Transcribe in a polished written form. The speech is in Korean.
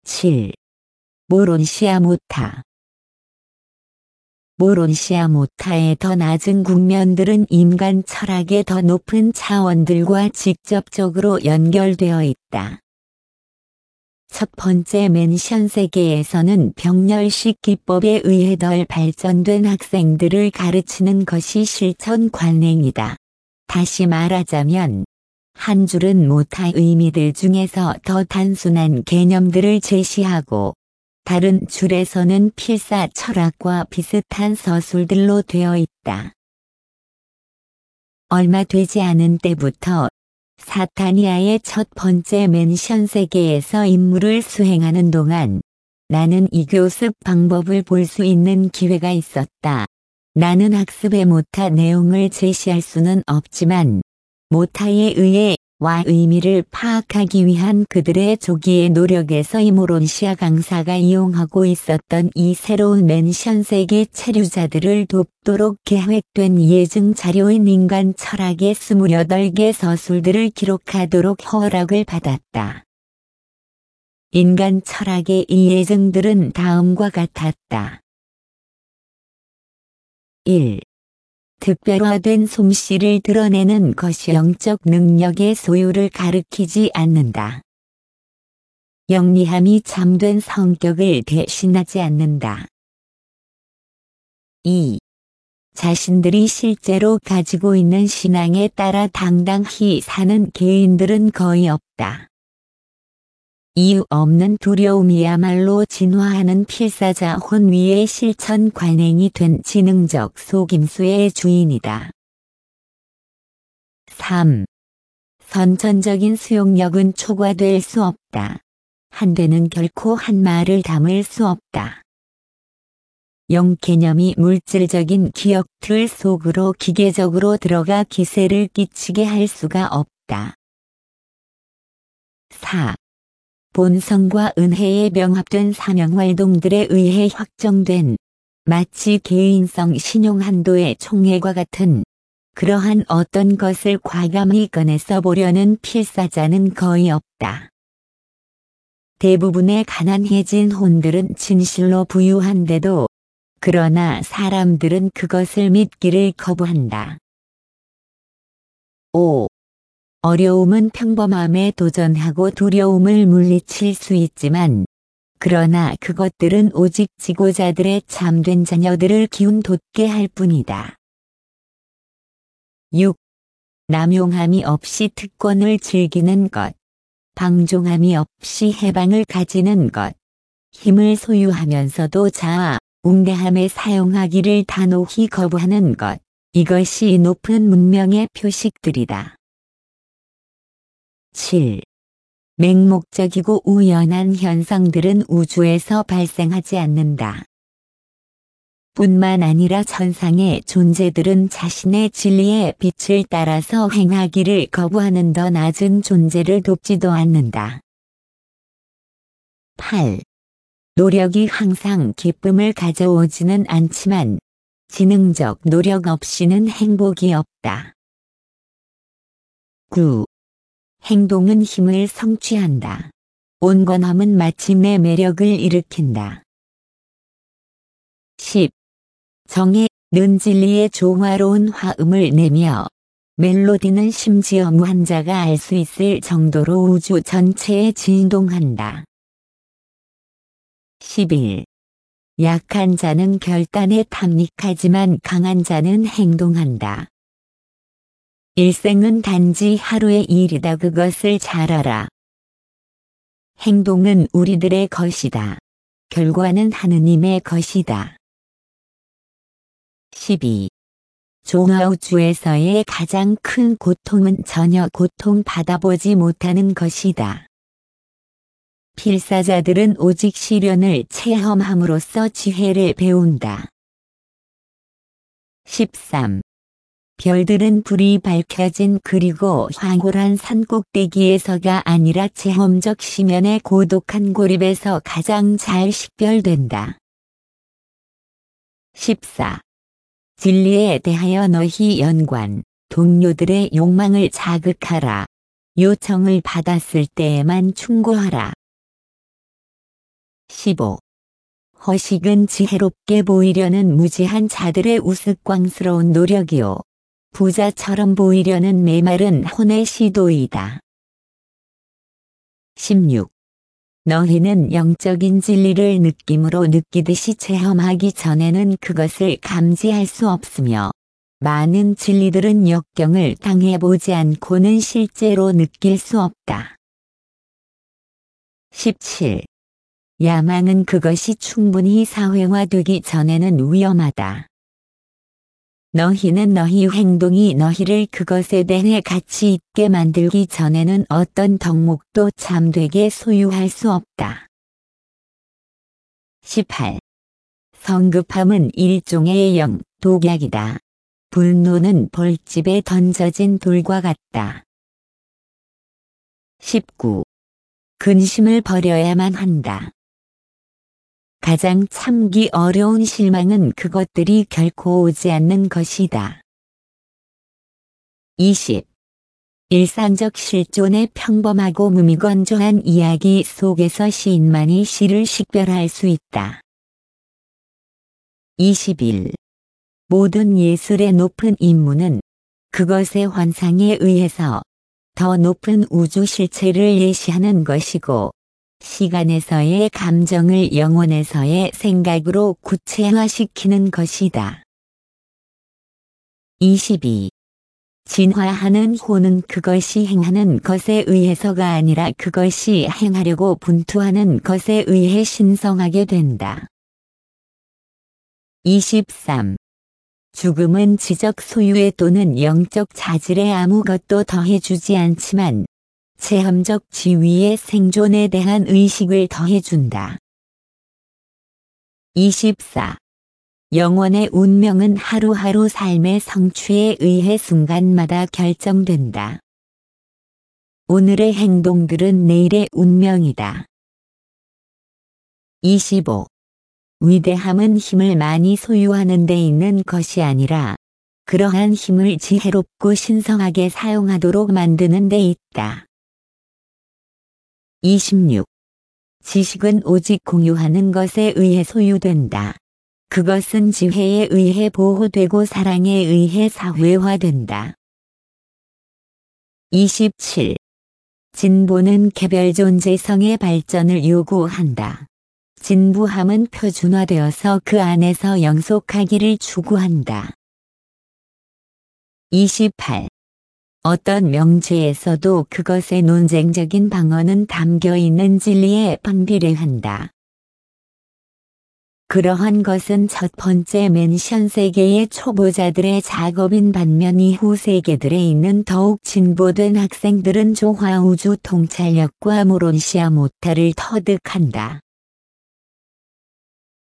7. 모론시아 모타. 모론시아 모타의 더 낮은 국면들은 인간 철학의 더 높은 차원들과 직접적으로 연결되어 있다. 첫 번째 맨션 세계에서는 병렬식 기법에 의해 덜 발전된 학생들을 가르치는 것이 실천 관행이다. 다시 말하자면 한 줄은 모타 의미들 중에서 더 단순한 개념들을 제시하고 다른 줄에서는 필사 철학과 비슷한 서술들로 되어 있다. 얼마 되지 않은 때부터 사타니아의 첫 번째 맨션 세계에서 임무를 수행하는 동안 나는 이 교습 방법을 볼 수 있는 기회가 있었다. 나는 학습의 모타 내용을 제시할 수는 없지만 모타에 의해 와 의미를 파악하기 위한 그들의 조기의 노력에서 이 모론시아 강사가 이용하고 있었던 이 새로운 맨션 세계 체류자들을 돕도록 계획된 예증 자료인 인간 철학의 28개 서술들을 기록하도록 허락을 받았다. 인간 철학의 이 예증들은 다음과 같았다. 1. 특별화된 솜씨를 드러내는 것이 영적 능력의 소유를 가리키지 않는다. 영리함이 참된 성격을 대신하지 않는다. 2. 자신들이 실제로 가지고 있는 신앙에 따라 당당히 사는 개인들은 거의 없다. 이유 없는 두려움이야말로 진화하는 필사자 혼위의 실천 관행이 된 지능적 속임수의 주인이다. 3. 선천적인 수용력은 초과될 수 없다. 한 대는 결코 한 말을 담을 수 없다. 영 개념이 물질적인 기억틀 속으로 기계적으로 들어가 기세를 끼치게 할 수가 없다. 4. 본성과 은혜에 병합된 사명활동들에 의해 확정된 마치 개인성 신용 한도의 총회과 같은 그러한 어떤 것을 과감히 꺼내서 보려는 필사자는 거의 없다. 대부분의 가난해진 혼들은 진실로 부유한데도 그러나 사람들은 그것을 믿기를 거부한다. 5. 어려움은 평범함에 도전하고 두려움을 물리칠 수 있지만 그러나 그것들은 오직 지고자들의 참된 자녀들을 기운 돋게 할 뿐이다. 6. 남용함이 없이 특권을 즐기는 것, 방종함이 없이 해방을 가지는 것, 힘을 소유하면서도 자아, 웅대함에 사용하기를 단호히 거부하는 것, 이것이 높은 문명의 표식들이다. 7. 맹목적이고 우연한 현상들은 우주에서 발생하지 않는다. 뿐만 아니라 천상의 존재들은 자신의 진리의 빛을 따라서 행하기를 거부하는 더 낮은 존재를 돕지도 않는다. 8. 노력이 항상 기쁨을 가져오지는 않지만 지능적 노력 없이는 행복이 없다. 9. 행동은 힘을 성취한다. 온건함은 마침내 매력을 일으킨다. 10. 정의는 진리의 조화로운 화음을 내며 멜로디는 심지어 무한자가 알 수 있을 정도로 우주 전체에 진동한다. 11. 약한 자는 결단에 탐닉하지만 강한 자는 행동한다. 일생은 단지 하루의 일이다. 그것을 잘 알아. 행동은 우리들의 것이다. 결과는 하느님의 것이다. 12. 종아우주에서의 가장 큰 고통은 전혀 고통받아보지 못하는 것이다. 필사자들은 오직 시련을 체험함으로써 지혜를 배운다. 13. 별들은 불이 밝혀진 그리고 황홀한 산꼭대기에서가 아니라 체험적 시면의 고독한 고립에서 가장 잘 식별된다. 14. 진리에 대하여 너희 연관, 동료들의 욕망을 자극하라. 요청을 받았을 때에만 충고하라. 15. 허식은 지혜롭게 보이려는 무지한 자들의 우스꽝스러운 노력이요. 부자처럼 보이려는 메마른 혼의 시도이다. 16. 너희는 영적인 진리를 느낌으로 느끼듯이 체험하기 전에는 그것을 감지할 수 없으며 많은 진리들은 역경을 당해보지 않고는 실제로 느낄 수 없다. 17. 야망은 그것이 충분히 사회화되기 전에는 위험하다. 너희는 너희 행동이 너희를 그것에 대해 가치 있게 만들기 전에는 어떤 덕목도 참되게 소유할 수 없다. 18. 성급함은 일종의 독약이다. 분노는 벌집에 던져진 돌과 같다. 19. 근심을 버려야만 한다. 가장 참기 어려운 실망은 그것들이 결코 오지 않는 것이다. 20. 일상적 실존의 평범하고 무미건조한 이야기 속에서 시인만이 시를 식별할 수 있다. 21. 모든 예술의 높은 임무는 그것의 환상에 의해서 더 높은 우주 실체를 예시하는 것이고 시간에서의 감정을 영혼에서의 생각으로 구체화시키는 것이다. 22. 진화하는 호는 그것이 행하는 것에 의해서가 아니라 그것이 행하려고 분투하는 것에 의해 신성하게 된다. 23. 죽음은 지적 소유에 또는 영적 자질에 아무것도 더해주지 않지만 체험적 지위의 생존에 대한 의식을 더해준다. 24. 영혼의 운명은 하루하루 삶의 성취에 의해 순간마다 결정된다. 오늘의 행동들은 내일의 운명이다. 25. 위대함은 힘을 많이 소유하는 데 있는 것이 아니라 그러한 힘을 지혜롭고 신성하게 사용하도록 만드는 데 있다. 26. 지식은 오직 공유하는 것에 의해 소유된다. 그것은 지혜에 의해 보호되고 사랑에 의해 사회화된다. 27. 진보는 개별 존재성의 발전을 요구한다. 진부함은 표준화되어서 그 안에서 영속하기를 추구한다. 28. 어떤 명제에서도 그것의 논쟁적인 방언은 담겨있는 진리에 반비례한다. 그러한 것은 첫 번째 맨션 세계의 초보자들의 작업인 반면 이후 세계들에 있는 더욱 진보된 학생들은 조화 우주 통찰력과 모론시아 모타를 터득한다.